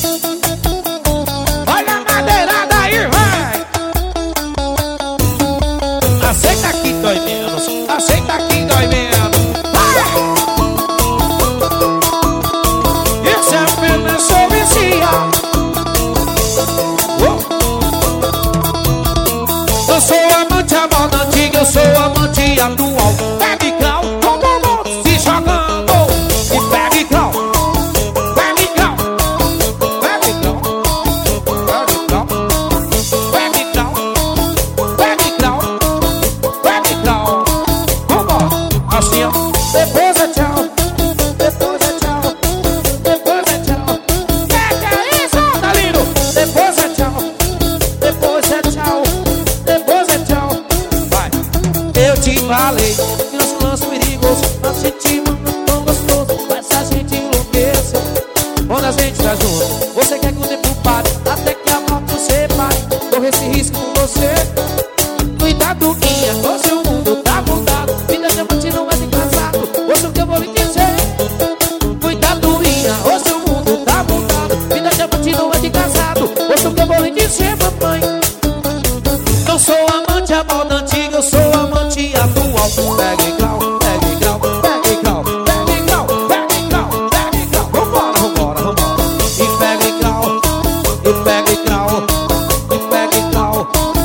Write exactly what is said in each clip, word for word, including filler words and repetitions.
Olha a madeirada aí, vai. Aceita que dói menos, aceita que dói menos. Vai. Esse é apenas sou viciado. Eu sou amante à moda antiga, eu sou amante atual. Bebe grau, todo mundo se jogando. E bebe grau, bebe grau, bebe grau, bebe grau, bebe grau, bebe grau, bebe grau. Vambora, assim ó. Depois é tchau, depois é tchau, depois é tchau. É que é isso, tá lindo? Depois é tchau, depois é tchau. Eu te falei que nosso lance perigoso, nosso sentimento tão gostoso, faz a gente enlouquecer. Quando a gente tá junto, você quer que o tempo pare, até que a morte nos separe. Correr esse risco com você. Cuidado, minha, hoje o mundo tá mudado. Vida de amante não é de casado, ouça o que eu vou lhe dizer. Cuidado, minha, hoje o mundo tá mudado. Vida de amante não é de casado, ouça o que eu vou lhe dizer, mamãe. Não sou amante à moda antiga, eu sou amante atual. Pegue grau, pegue grau, pegue grau, pegue grau, pegue grau, pegue grau. Vambora, vambora, vambora. E pegue grau, e pegue grau, e pegue grau.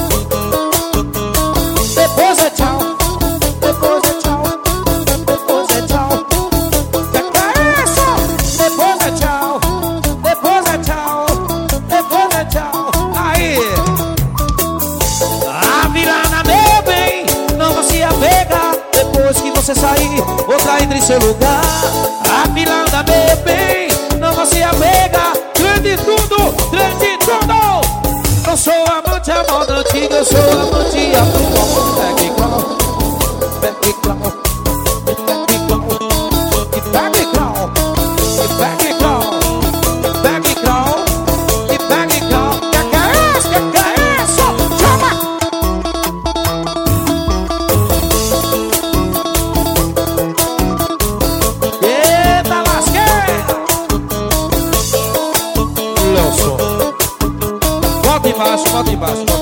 Depois é tchau, depois é tchau, depois é tchau. Que que é isso? Depois é tchau, depois é tchau, depois é tchau. Aí. Depois que você sair, outra entra em seu lugar. A pilanda, meu bem, não vai se apega. Grande tudo, grande tudo. Não sou amante à moda antiga, eu sou amante atual. Pegue grau, pegue grau, pegue grau, e pegue grau, e pegue grau, pegue grau, e pegue grau. Que que é isso? Que que é isso? Chama! Bota embaixo, bota embaixo, bota embaixo.